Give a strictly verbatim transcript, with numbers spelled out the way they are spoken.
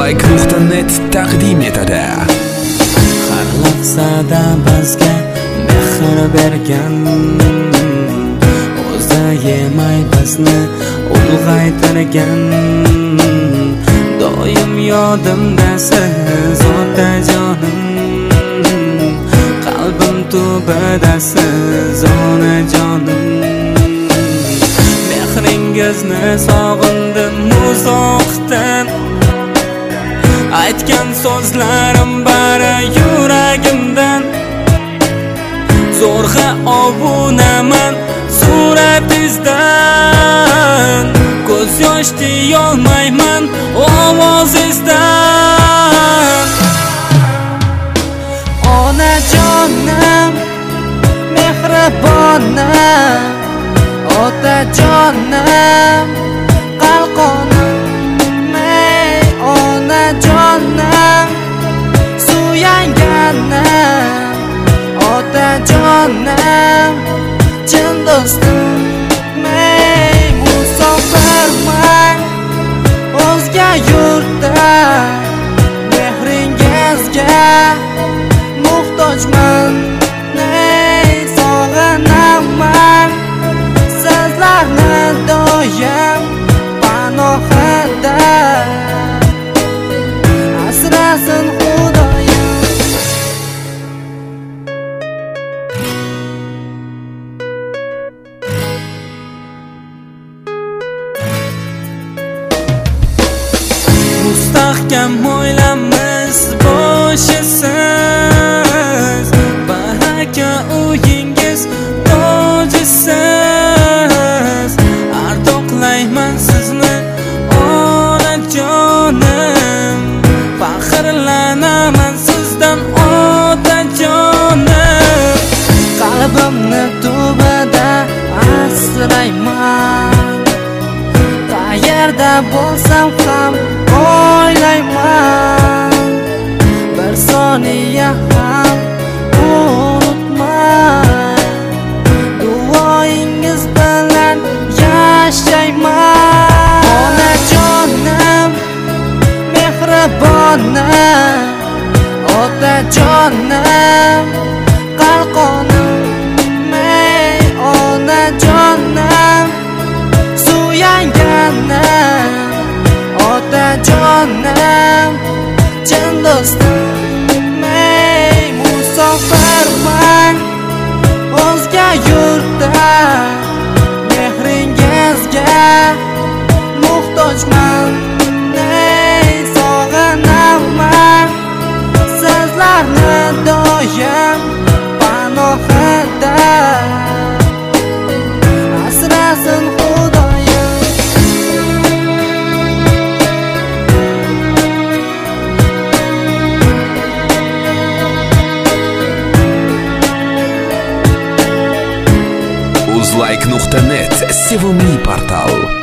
uzlike nuqta net taqdim etadi. Har lahzada bizga mehr bergan, o'zi yemay bizni ulg'aytirgan. Doim yodimda siz otajonim, qalbim tubida siz onajonim. Mehringizni sog'indim uzoqdan, aytgan so'zlarim bari yuragimdan. Zo'rg'a obunaman suratingizdan, ko'z yosh tiyolmayman ovozingizdan. Onajonim, mehribonim, otajonim, qalqonim, ey onajonim, suyanganim, otajonim, chin do'stim, ey musofirman o'zga yurtda, mehringizga muhtojman, ey sog'inaman sizlarni doim panohida, asrasin Xudoyim. Mustahkam o'ylamiz boshisiz, baraka uyingiz tojisiz. Ardoqlayman sizni onajonim, faxrlanaman sizdan otajonim. Qalbimni tubida asrayman, qayerda bo'lsam ham o'ylayman. Bir soniya ham unutmay, duoingiz bilan yashayman. Onajonim, mehribonim, otajonim, qalqonim, ey onajonim, suyanganim, otajonim, chin do'stim, ey musofirman o'zga yurtda, mehringizga muhtojman, ey sog'inaman sizlarni doim panohida, asrasin Xudoyim. uzlike nuqta net sevimli portal.